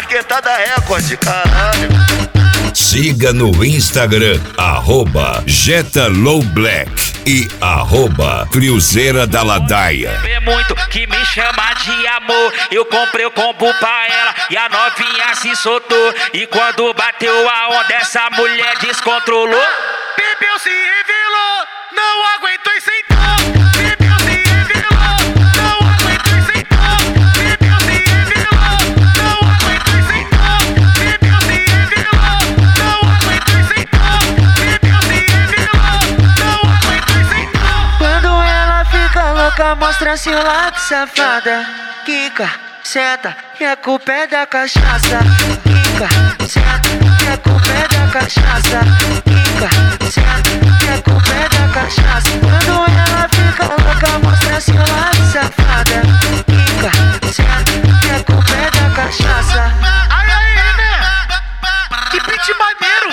esquentada recorde, caralho. Siga no Instagram, @JetaLowBlack e @Friozeira da Ladaia. Vê muito que me chama de amor. Eu comprei o combo pra ela e a novinha se soltou. E quando bateu a onda, essa mulher descontrolou. Bebeu, se revelou, não aguentou e sentou. Bebeu, se revelou, não aguentou e sentou. Bebeu, se revelou, não aguentou e sentou. Bebeu, se revelou, não aguentou e sentou. Bebeu, se revelou, não aguentou e sentou. Quando ela fica louca, mostra seu lado, safada. Quica, senta, e a culpa é da cachaça. Quica, senta, e a culpa é da cachaça. Quica, senta, e a culpa é da cachaça. Quando ela fica louca, mostra seu lado, safada. Quica, senta, e a culpa é da cachaça. Ai, ai, né? Que beat maneiro.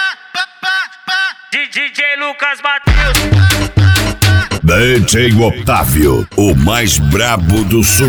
DJ Lucas Matheus. DJ Otávio, o mais brabo do sul.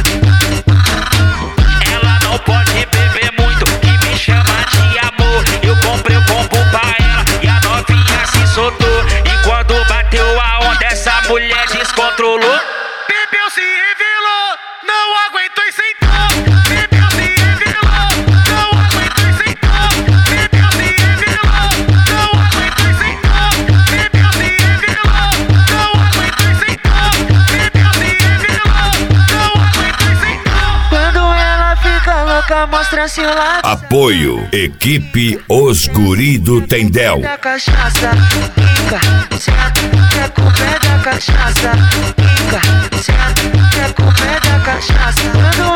Ela não pode beber muito, que me chama de amor. Eu comprei o combo pra ela e a novinha se soltou. E quando bateu a onda, essa mulher descontrolou. Bebeu, se revelou, não aguentou e sentou. Bebeu, se revelou, não aguentou e sentou. Bebeu, se revelou, não aguentou e sentou. Bebeu, se revelou, não aguentou e sentou. Bebeu, se revelou, não aguentou e sentou. Quando ela fica louca, mostra seu lado. Apoio, equipe Os Guri do Tendel. Da cachaça, quica, senta, e a culpa é da cachaça. Quica, senta, e a culpa é da cachaça. Quando